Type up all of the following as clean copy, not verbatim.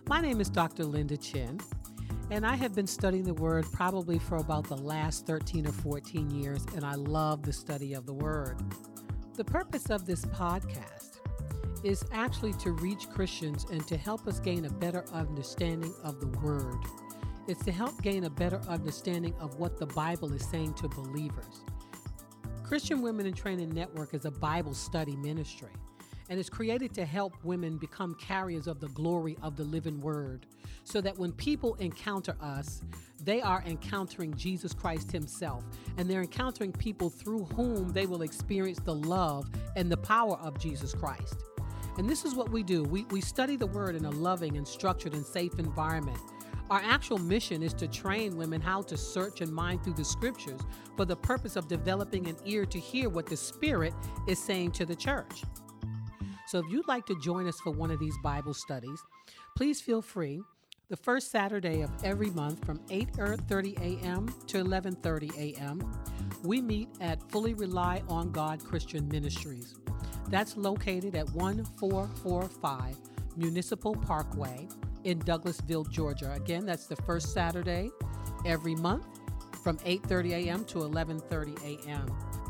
My name is Dr. Linda Chin, and I have been studying the Word probably for about the last 13 or 14 years, and I love the study of the Word. The purpose of this podcast is actually to reach Christians and to help us gain a better understanding of the Word. It's to help gain a better understanding of what the Bible is saying to believers. Christian Women in Training Network is a Bible study ministry, and it's created to help women become carriers of the glory of the living Word, so that when people encounter us, they are encountering Jesus Christ himself, and they're encountering people through whom they will experience the love and the power of Jesus Christ. And this is what we do. We study the Word in a loving and structured and safe environment. Our actual mission is to train women how to search and mine through the Scriptures for the purpose of developing an ear to hear what the Spirit is saying to the church. So if you'd like to join us for one of these Bible studies, please feel free. The first Saturday of every month from 8:30 a.m. to 11:30 a.m., we meet at Fully Rely on God Christian Ministries. That's located at 1445 Municipal Parkway in Douglasville, Georgia. Again, that's the first Saturday every month from 8:30 a.m. to 11:30 a.m.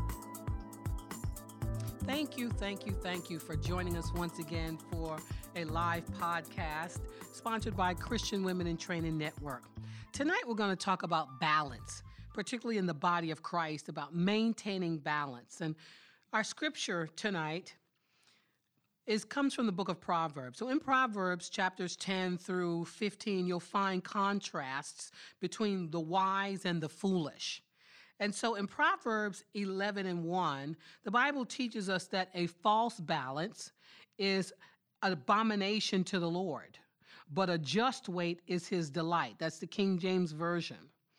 Thank you for joining us once again for a live podcast sponsored by Christian Women in Training Network. Tonight we're going to talk about balance, particularly in the body of Christ, about maintaining balance. And our scripture tonight comes from the book of Proverbs. So in Proverbs chapters 10 through 15, you'll find contrasts between the wise and the foolish. And so in Proverbs 11:1, the Bible teaches us that a false balance is an abomination to the Lord, but a just weight is his delight. That's the King James Version.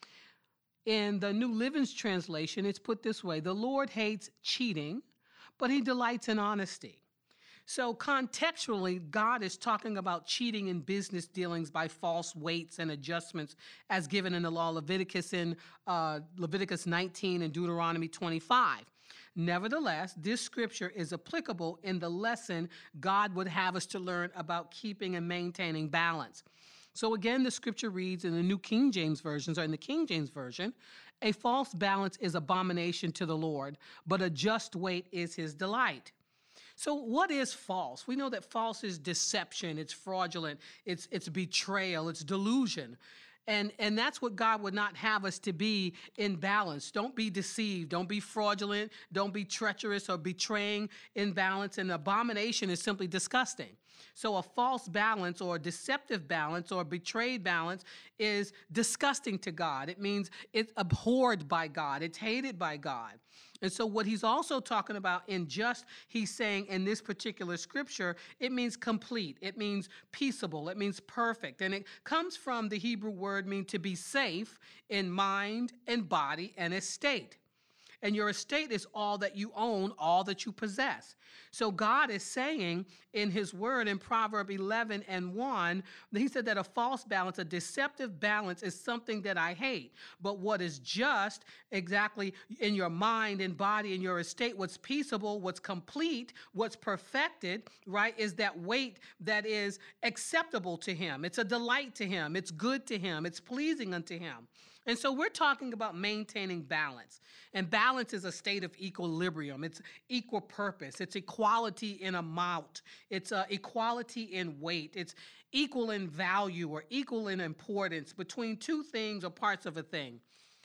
In the New Living Translation, it's put this way: the Lord hates cheating, but he delights in honesty. So contextually, God is talking about cheating in business dealings by false weights and adjustments as given in the law of Leviticus in Leviticus 19 and Deuteronomy 25. Nevertheless, this scripture is applicable in the lesson God would have us to learn about keeping and maintaining balance. So again, the scripture reads in the New King James Version, or in the King James Version, a false balance is abomination to the Lord, but a just weight is his delight. So what is false? We know that false is deception, it's fraudulent, it's betrayal, it's delusion. And that's what God would not have us to be in balance. Don't be deceived. Don't be fraudulent. Don't be treacherous or betraying in balance. And abomination is simply disgusting. So a false balance or deceptive balance or betrayed balance is disgusting to God. It means it's abhorred by God. It's hated by God. And so what he's also talking about he's saying in this particular scripture, it means complete. It means peaceable. It means perfect. And it comes from the Hebrew word mean to be safe in mind and body and estate. And your estate is all that you own, all that you possess. So God is saying in his word in Proverbs 11:1, he said that a false balance, a deceptive balance is something that I hate. But what is just exactly in your mind and body and your estate, what's peaceable, what's complete, what's perfected, right, is that weight that is acceptable to him. It's a delight to him. It's good to him. It's pleasing unto him. And so we're talking about maintaining balance. And balance is a state of equilibrium. It's equal purpose. It's equality in amount. It's equality in weight. It's equal in value or equal in importance between two things or parts of a thing.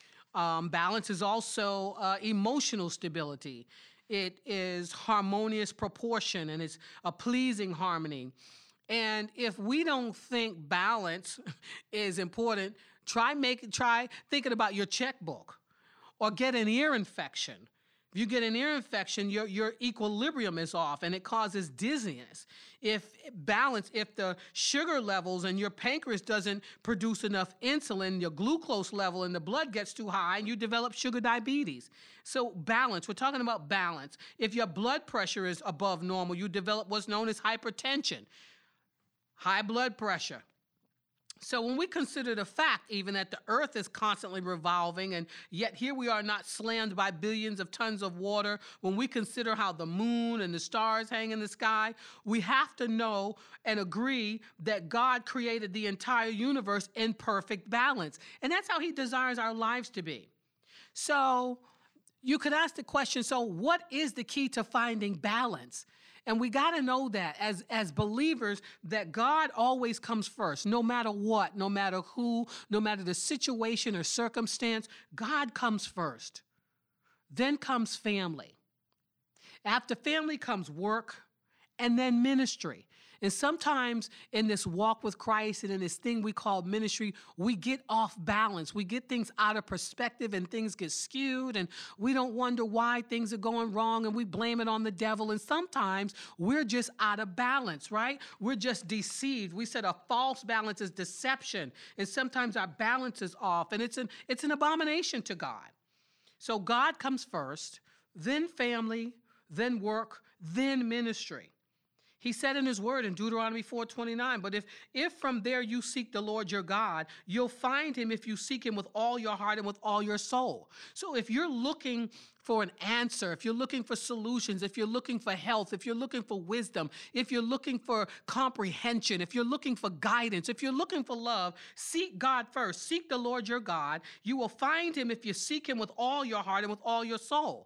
Balance is also emotional stability. It is harmonious proportion, and it's a pleasing harmony. And if we don't think balance is important, try thinking about your checkbook, or get an ear infection. If you get an ear infection, your equilibrium is off and it causes dizziness. If the sugar levels and your pancreas doesn't produce enough insulin, your glucose level in the blood gets too high and you develop sugar diabetes. So balance, we're talking about balance. If your blood pressure is above normal, you develop what's known as hypertension, high blood pressure. So when we consider the fact even that the earth is constantly revolving, and yet here we are not slammed by billions of tons of water, when we consider how the moon and the stars hang in the sky, we have to know and agree that God created the entire universe in perfect balance. And that's how he desires our lives to be. So you could ask the question, so what is the key to finding balance? And we got to know that as believers, that God always comes first, no matter what, no matter who, no matter the situation or circumstance, God comes first. Then comes family. After family comes work, and then ministry. And sometimes in this walk with Christ and in this thing we call ministry, we get off balance. We get things out of perspective and things get skewed, and we don't wonder why things are going wrong, and we blame it on the devil. And sometimes we're just out of balance, right? We're just deceived. We said a false balance is deception, and sometimes our balance is off, and it's an abomination to God. So God comes first, then family, then work, then ministry. He said in his word in Deuteronomy 4:29, but if from there you seek the Lord your God, you'll find him if you seek him with all your heart and with all your soul. So if you're looking for an answer, if you're looking for solutions, if you're looking for health, if you're looking for wisdom, if you're looking for comprehension, if you're looking for guidance, if you're looking for love, seek God first. Seek the Lord your God. You will find him if you seek him with all your heart and with all your soul.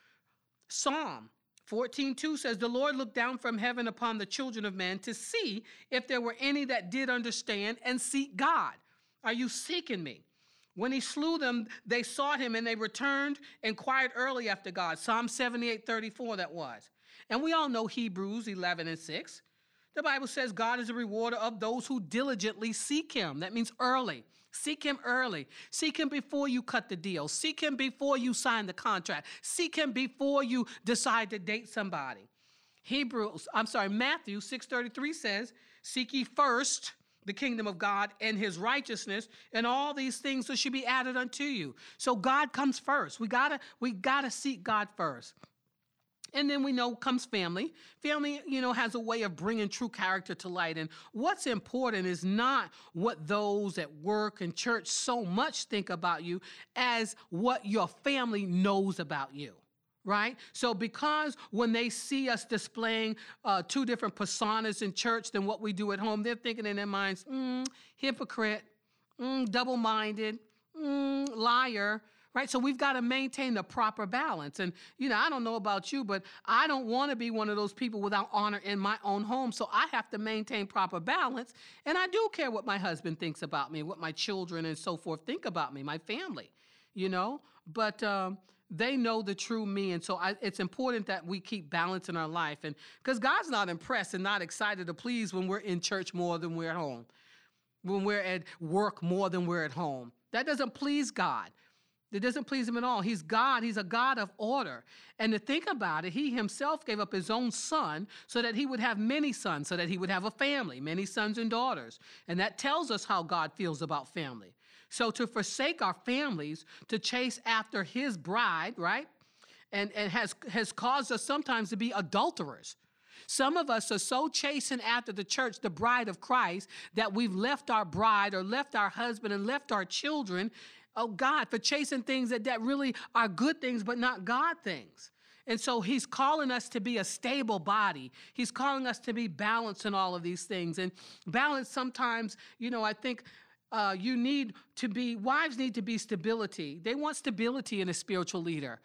Psalm 14:2 says, the Lord looked down from heaven upon the children of men to see if there were any that did understand and seek God. Are you seeking me? When he slew them, they sought him and they returned, inquired early after God. Psalm 78:34 that was. And we all know Hebrews 11:6. The Bible says God is a rewarder of those who diligently seek him. That means early. Seek him early. Seek him before you cut the deal. Seek him before you sign the contract. Seek him before you decide to date somebody. Matthew 6:33 says, seek ye first the kingdom of God and his righteousness, and all these things should be added unto you. So God comes first. We gotta seek God first. And then we know comes family. Family, has a way of bringing true character to light. And what's important is not what those at work and church so much think about you as what your family knows about you, right? So because when they see us displaying two different personas in church than what we do at home, they're thinking in their minds, hypocrite, double-minded, liar. Right? So we've got to maintain the proper balance. And, I don't know about you, but I don't want to be one of those people without honor in my own home. So I have to maintain proper balance. And I do care what my husband thinks about me, what my children and so forth think about me, my family, But they know the true me. And so it's important that we keep balance in our life. And because God's not impressed and not excited to please when we're in church more than we're at home, when we're at work more than we're at home. That doesn't please God. It doesn't please him at all. He's God. He's a God of order. And to think about it, he himself gave up his own son so that he would have many sons, so that he would have a family, many sons and daughters. And that tells us how God feels about family. So to forsake our families, to chase after his bride, right? And has caused us sometimes to be adulterers. Some of us are so chasing after the church, the bride of Christ, that we've left our bride or left our husband and left our children, oh God, for chasing things that really are good things, but not God things. And so he's calling us to be a stable body. He's calling us to be balanced in all of these things. And balance sometimes, I think wives need to be stability. They want stability in a spiritual leader.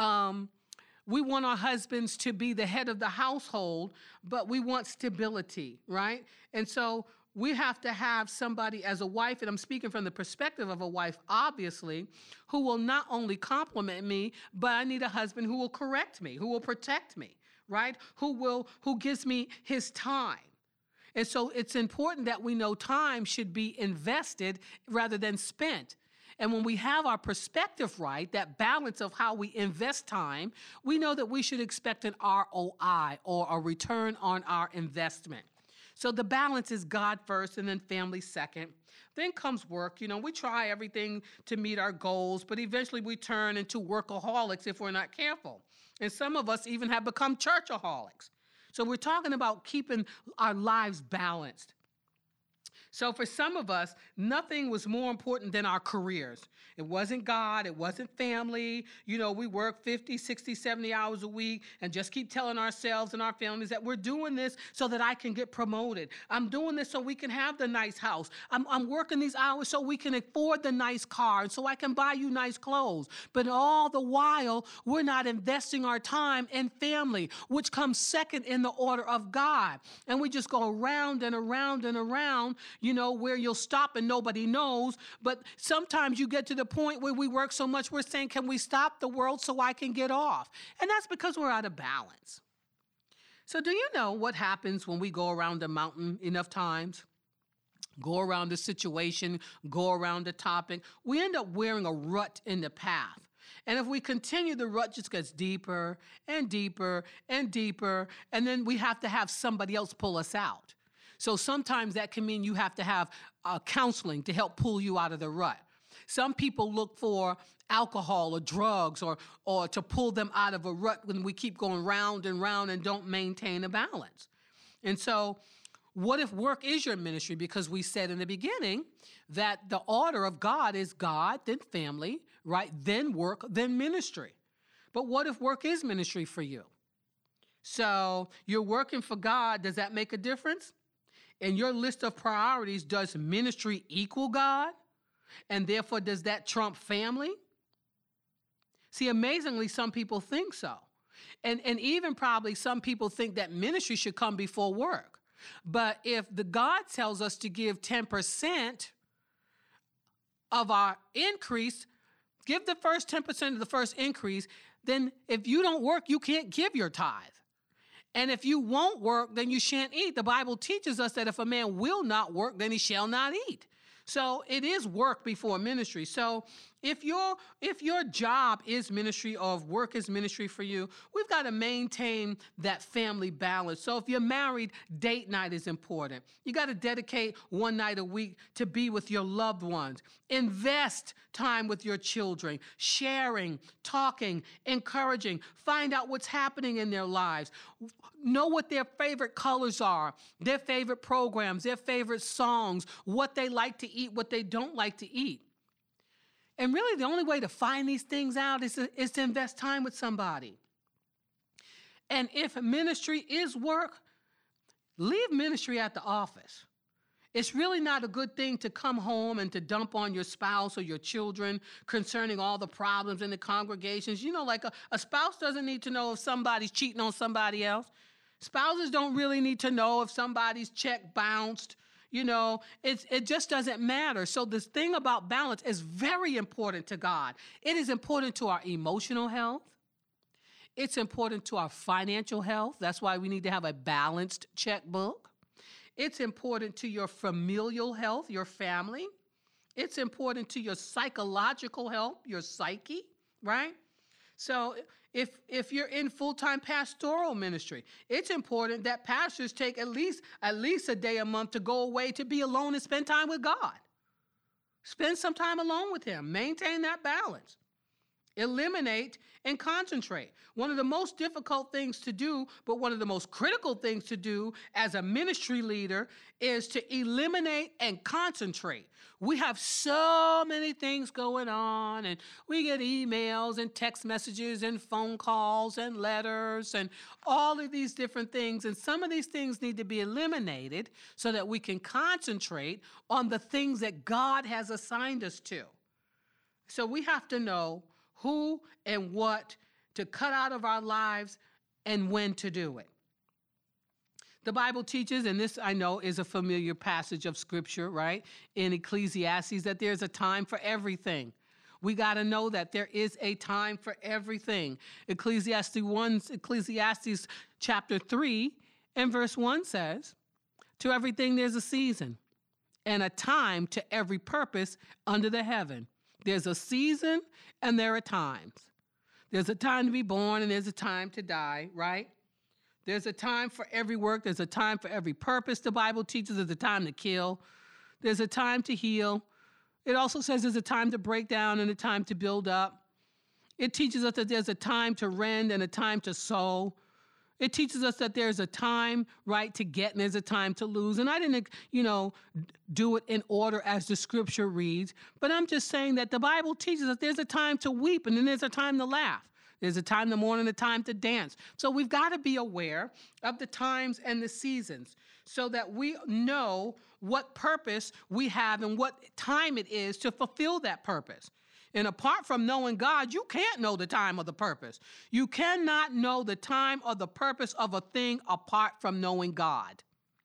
We want our husbands to be the head of the household, but we want stability, right? And so we have to have somebody as a wife, and I'm speaking from the perspective of a wife, obviously, who will not only compliment me, but I need a husband who will correct me, who will protect me, right? Who gives me his time. And so it's important that we know time should be invested rather than spent. And when we have our perspective right, that balance of how we invest time, we know that we should expect an ROI, or a return on our investment. So the balance is God first and then family second. Then comes work. We try everything to meet our goals, but eventually we turn into workaholics if we're not careful. And some of us even have become churchaholics. So we're talking about keeping our lives balanced. So for some of us, nothing was more important than our careers. It wasn't God. It wasn't family. We work 50, 60, 70 hours a week and just keep telling ourselves and our families that we're doing this so that I can get promoted. I'm doing this so we can have the nice house. I'm working these hours so we can afford the nice car and so I can buy you nice clothes. But all the while, we're not investing our time in family, which comes second in the order of God. And we just go around and around and around, where you'll stop and nobody knows. But sometimes you get to the point where we work so much, we're saying, can we stop the world so I can get off? And that's because we're out of balance. So do you know what happens when we go around a mountain enough times? Go around a situation, go around a topic. We end up wearing a rut in the path. And if we continue, the rut just gets deeper and deeper and deeper. And then we have to have somebody else pull us out. So sometimes that can mean you have to have counseling to help pull you out of the rut. Some people look for alcohol or drugs or to pull them out of a rut when we keep going round and round and don't maintain a balance. And so what if work is your ministry? Because we said in the beginning that the order of God is God, then family, right? Then work, then ministry. But what if work is ministry for you? So you're working for God. Does that make a difference? In your list of priorities, does ministry equal God? And therefore, does that trump family? See, amazingly, some people think so. And even probably some people think that ministry should come before work. But if the God tells us to give 10% of our increase, give the first 10% of the first increase, then if you don't work, you can't give your tithe. And if you won't work, then you shan't eat. The Bible teaches us that if a man will not work, then he shall not eat. So it is work before ministry. So if your job is ministry or if work is ministry for you, we've got to maintain that family balance. So if you're married, date night is important. You got to dedicate one night a week to be with your loved ones. Invest time with your children, sharing, talking, encouraging, find out what's happening in their lives. Know what their favorite colors are, their favorite programs, their favorite songs, what they like to eat, what they don't like to eat. And really, the only way to find these things out is to invest time with somebody. And if ministry is work, leave ministry at the office. It's really not a good thing to come home and to dump on your spouse or your children concerning all the problems in the congregations. Like a spouse doesn't need to know if somebody's cheating on somebody else. Spouses don't really need to know if somebody's check bounced. It just doesn't matter. So this thing about balance is very important to God. It is important to our emotional health. It's important to our financial health. That's why we need to have a balanced checkbook. It's important to your familial health, your family. It's important to your psychological health, your psyche, right? So if you're in full-time pastoral ministry, it's important that pastors take at least a day a month to go away to be alone and spend time with God. Spend some time alone with him. Maintain that balance. Eliminate and concentrate. One of the most difficult things to do, but one of the most critical things to do as a ministry leader is to eliminate and concentrate. We have so many things going on, and we get emails and text messages and phone calls and letters and all of these different things. And some of these things need to be eliminated so that we can concentrate on the things that God has assigned us to. So we have to know who and what to cut out of our lives and when to do it. The Bible teaches, and this I know is a familiar passage of scripture, right? In Ecclesiastes, that there's a time for everything. We got to know that there is a time for everything. Ecclesiastes chapter 3 and verse 1 says, to everything there's a season and a time to every purpose under the heaven. There's a season and there are times. There's a time to be born and there's a time to die, right? There's a time for every work. There's a time for every purpose. The Bible teaches there's a time to kill. There's a time to heal. It also says there's a time to break down and a time to build up. It teaches us that there's a time to rend and a time to sow. It teaches us that there's a time, right, to get and there's a time to lose. And I didn't, do it in order as the scripture reads, but I'm just saying that the Bible teaches us there's a time to weep and then there's a time to laugh. There's a time to mourn and a time to dance. So we've got to be aware of the times and the seasons so that we know what purpose we have and what time it is to fulfill that purpose. And apart from knowing God, you can't know the time or the purpose. You cannot know the time or the purpose of a thing apart from knowing God.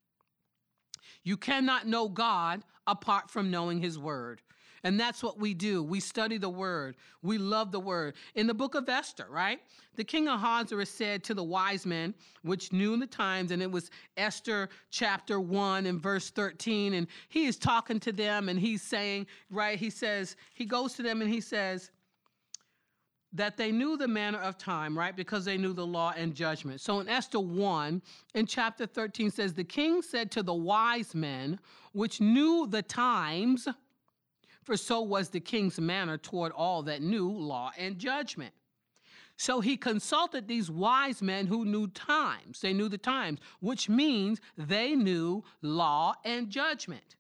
You cannot know God apart from knowing his word. And that's what we do. We study the word. We love the word. In the book of Esther, right? The king Ahasuerus said to the wise men, which knew the times, and it was Esther chapter 1 and verse 13, and he is talking to them and he's saying, right, he goes to them and he says that they knew the manner of time, right, because they knew the law and judgment. So in Esther 1, in chapter 13 says, the king said to the wise men, which knew the times, for so was the king's manner toward all that knew law and judgment. So he consulted these wise men who knew times. They knew the times, which means they knew law and judgment.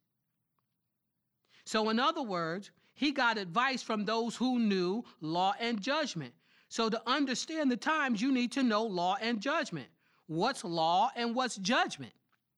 So in other words, he got advice from those who knew law and judgment. So to understand the times, you need to know law and judgment. What's law and what's judgment?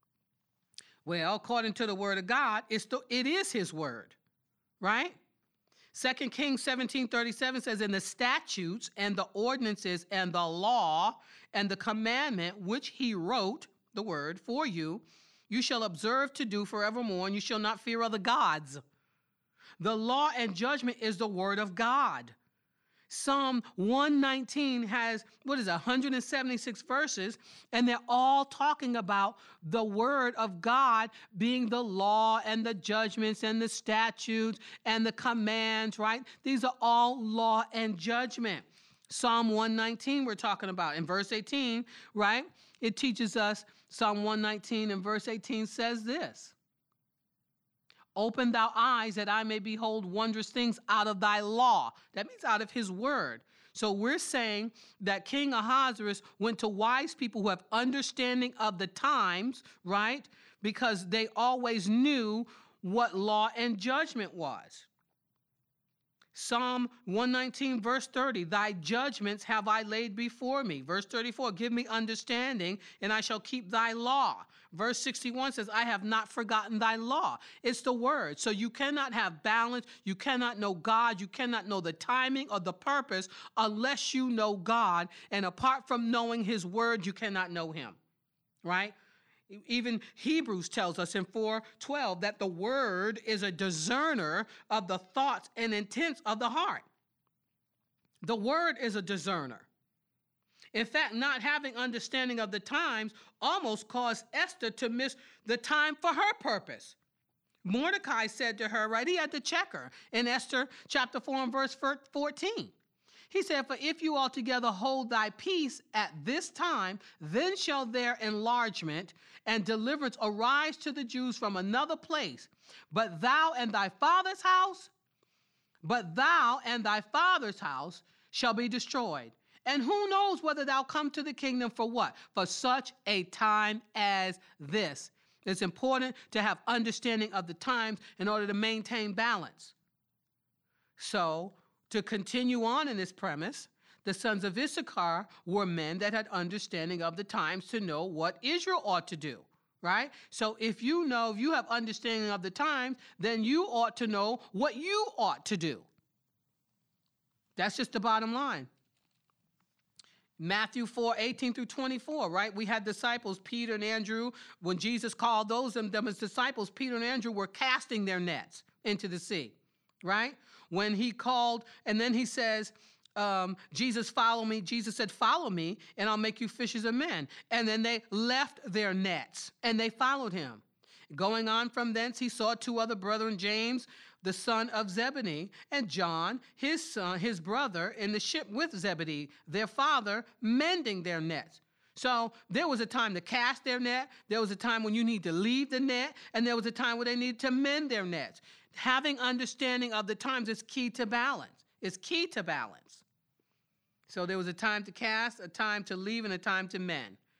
Well, according to the word of God, it is his word. Right? 2 Kings 17:37 says, in the statutes and the ordinances and the law and the commandment which he wrote, the word, for you, you shall observe to do forevermore, and you shall not fear other gods. The law and judgment is the word of God. Psalm 119 has, 176 verses, and they're all talking about the word of God being the law and the judgments and the statutes and the commands, right? These are all law and judgment. Psalm 119 we're talking about. In verse 18, right? It teaches us, Psalm 119 and verse 18 says this. Open thou eyes that I may behold wondrous things out of thy law. That means out of his word. So we're saying that King Ahasuerus went to wise people who have understanding of the times, right? Because they always knew what law and judgment was. Psalm 119, verse 30, thy judgments have I laid before me. Verse 34, give me understanding, and I shall keep thy law. Verse 61 says, I have not forgotten thy law. It's the word. So you cannot have balance. You cannot know God. You cannot know the timing or the purpose unless you know God. And apart from knowing his word, you cannot know him, right? Even Hebrews tells us in 4:12 that the word is a discerner of the thoughts and intents of the heart. The word is a discerner. In fact, not having understanding of the times almost caused Esther to miss the time for her purpose. Mordecai said to her, right, he had to check her in Esther chapter 4 and verse 14. He said, for if you altogether hold thy peace at this time, then shall their enlargement and deliverance arise to the Jews from another place. But thou and thy father's house shall be destroyed. And who knows whether thou come to the kingdom for what? For such a time as this. It's important to have understanding of the times in order to maintain balance. So, to continue on in this premise, the sons of Issachar were men that had understanding of the times to know what Israel ought to do, right? So if you have understanding of the times, then you ought to know what you ought to do. That's just the bottom line. Matthew 4:18 through 24, right? We had disciples, Peter and Andrew. When Jesus called them as disciples, Peter and Andrew were casting their nets into the sea, right? When he called, and then he says, Jesus, follow me. Jesus said, follow me, and I'll make you fishers of men. And then they left their nets, and they followed him. Going on from thence, he saw two other brethren, James, the son of Zebedee, and John, his son, his brother, in the ship with Zebedee, their father, mending their nets. So there was a time to cast their net. There was a time when you need to leave the net, and there was a time where they needed to mend their nets. Having understanding of the times is key to balance. It's key to balance. So there was a time to cast, a time to leave, and a time to mend.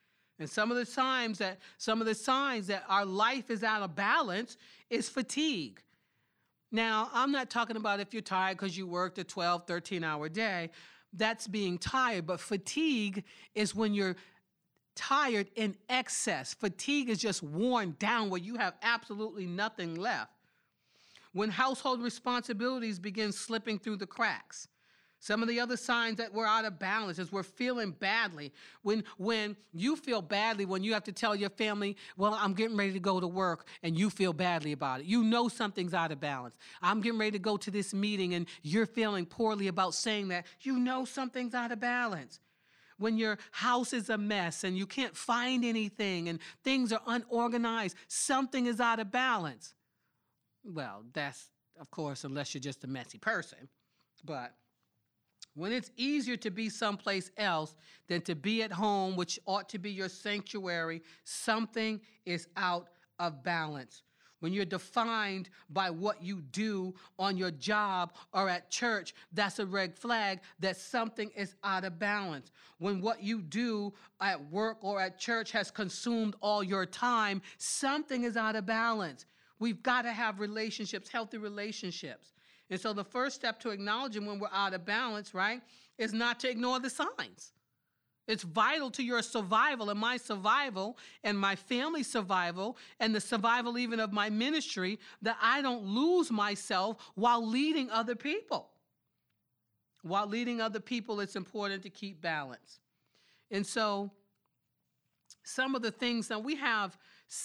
And some of the signs that our life is out of balance is fatigue. Now, I'm not talking about if you're tired because you worked a 12, 13-hour day. That's being tired. But fatigue is when you're tired in excess. Fatigue is just worn down where you have absolutely nothing left. When household responsibilities begin slipping through the cracks. Some of the other signs that we're out of balance is we're feeling badly. When you feel badly, when you have to tell your family, well, I'm getting ready to go to work, and you feel badly about it. You know something's out of balance. I'm getting ready to go to this meeting, and you're feeling poorly about saying that. You know something's out of balance. When your house is a mess and you can't find anything and things are unorganized, something is out of balance. Well, that's, of course, unless you're just a messy person. But when it's easier to be someplace else than to be at home, which ought to be your sanctuary, something is out of balance. When you're defined by what you do on your job or at church, that's a red flag that something is out of balance. When what you do at work or at church has consumed all your time, something is out of balance. We've got to have relationships, healthy relationships. And so the first step to acknowledging when we're out of balance, right, is not to ignore the signs. It's vital to your survival and my survival and my family's survival and the survival even of my ministry that I don't lose myself while leading other people. While leading other people, it's important to keep balance. And so some of the things that we have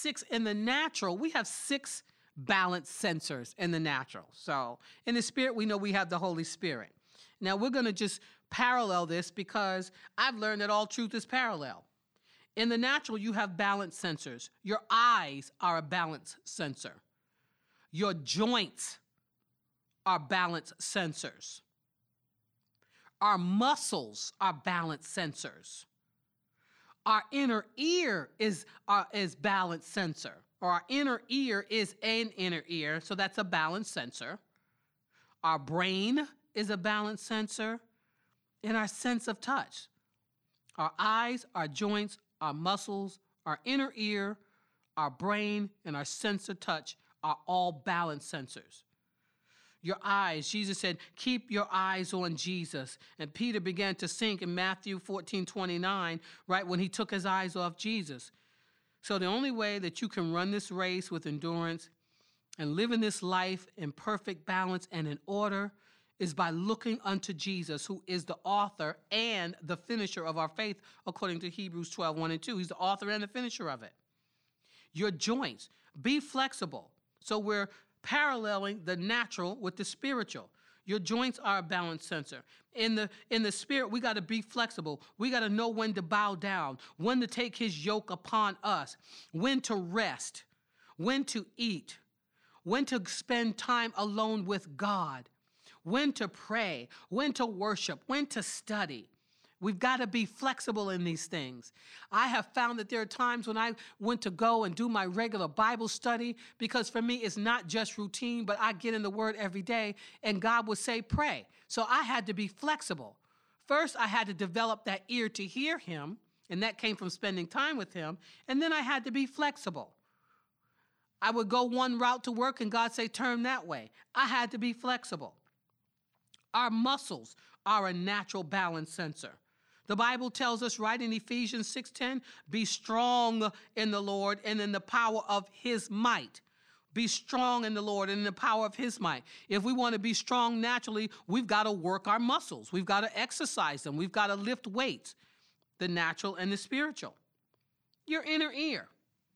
we have six balance sensors in the natural. So in the spirit, we know we have the Holy Spirit. Now we're going to just parallel this because I've learned that all truth is parallel. In the natural, you have balance sensors. Your eyes are a balance sensor. Your joints are balance sensors. Our muscles are balance sensors. Our inner ear is balance sensor. Or our inner ear is an inner ear, so that's a balance sensor. Our brain is a balance sensor, and our sense of touch. Our eyes, our joints, our muscles, our inner ear, our brain, and our sense of touch are all balance sensors. Your eyes, Jesus said, keep your eyes on Jesus. And Peter began to sink in Matthew 14:29, right, when he took his eyes off Jesus. So the only way that you can run this race with endurance and live in this life in perfect balance and in order is by looking unto Jesus, who is the author and the finisher of our faith, according to Hebrews 12:1 and 2. He's the author and the finisher of it. Your joints, be flexible. So we're paralleling the natural with the spiritual. Your joints are a balance sensor. In the spirit, we got to be flexible. We got to know when to bow down, when to take his yoke upon us, when to rest, when to eat, when to spend time alone with God, when to pray, when to worship, when to study. We've got to be flexible in these things. I have found that there are times when I went to go and do my regular Bible study because for me it's not just routine, but I get in the Word every day and God would say, pray. So I had to be flexible. First, I had to develop that ear to hear him, and that came from spending time with him. And then I had to be flexible. I would go one route to work and God say, turn that way. I had to be flexible. Our muscles are a natural balance sensor. The Bible tells us right in Ephesians 6:10, be strong in the Lord and in the power of his might. Be strong in the Lord and in the power of his might. If we want to be strong naturally, we've got to work our muscles. We've got to exercise them. We've got to lift weights, the natural and the spiritual. Your inner ear,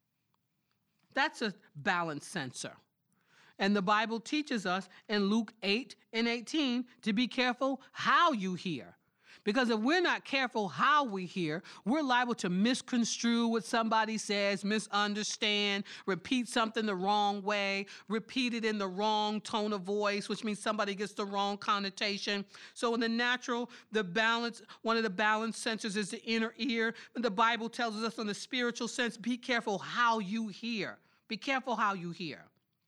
that's a balance sensor. And the Bible teaches us in Luke 8:18 to be careful how you hear. Because if we're not careful how we hear, we're liable to misconstrue what somebody says, misunderstand, repeat something the wrong way, repeat it in the wrong tone of voice, which means somebody gets the wrong connotation. So in the natural, one of the balance sensors is the inner ear. But the Bible tells us on the spiritual sense, be careful how you hear. Be careful how you hear.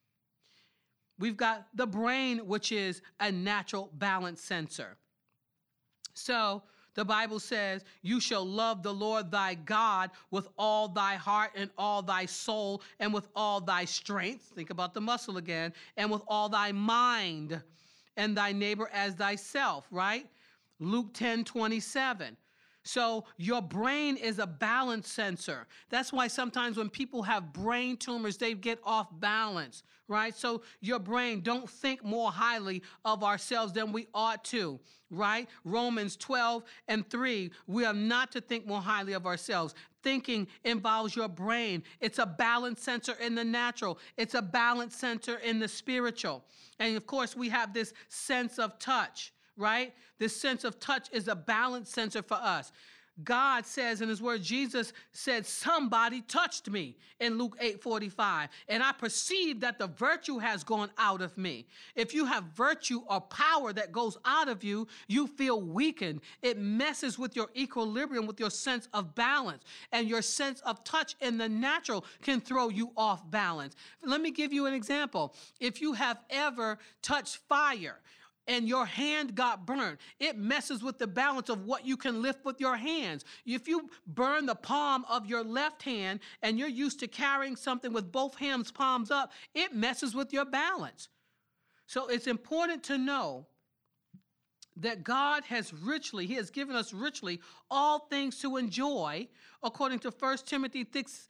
We've got the brain, which is a natural balance sensor. So The Bible says, you shall love the Lord thy God with all thy heart and all thy soul and with all thy strength. Think about the muscle again. And with all thy mind, and thy neighbor as thyself, right? Luke 10:27. So your brain is a balance sensor. That's why sometimes when people have brain tumors, they get off balance, right? So your brain, don't think more highly of ourselves than we ought to, right? Romans 12:3, we are not to think more highly of ourselves. Thinking involves your brain. It's a balance sensor in the natural. It's a balance sensor in the spiritual. And of course, we have this sense of touch, right? This sense of touch is a balance sensor for us. God says in his word, Jesus said, somebody touched me in Luke 8:45, and I perceived that the virtue has gone out of me. If you have virtue or power that goes out of you, you feel weakened. It messes with your equilibrium, with your sense of balance, and your sense of touch in the natural can throw you off balance. Let me give you an example. If you have ever touched fire, and your hand got burned, it messes with the balance of what you can lift with your hands. If you burn the palm of your left hand and you're used to carrying something with both hands palms up, it messes with your balance. So it's important to know that God has richly, he has given us richly all things to enjoy, according to 1 Timothy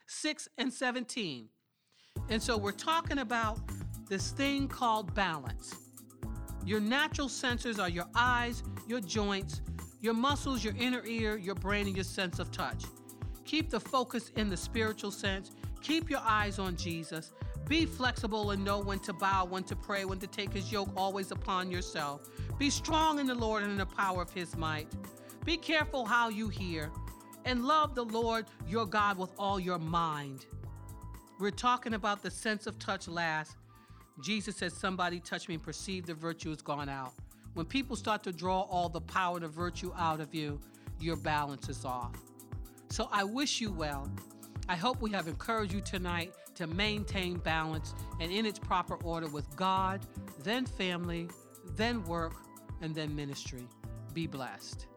6:17. And so we're talking about this thing called balance. Your natural sensors are your eyes, your joints, your muscles, your inner ear, your brain, and your sense of touch. Keep the focus in the spiritual sense. Keep your eyes on Jesus. Be flexible and know when to bow, when to pray, when to take his yoke always upon yourself. Be strong in the Lord and in the power of his might. Be careful how you hear, and love the Lord your God with all your mind. We're talking about the sense of touch last. Jesus said, somebody touched me and perceived the virtue has gone out. When people start to draw all the power and the virtue out of you, your balance is off. So I wish you well. I hope we have encouraged you tonight to maintain balance and in its proper order with God, then family, then work, and then ministry. Be blessed.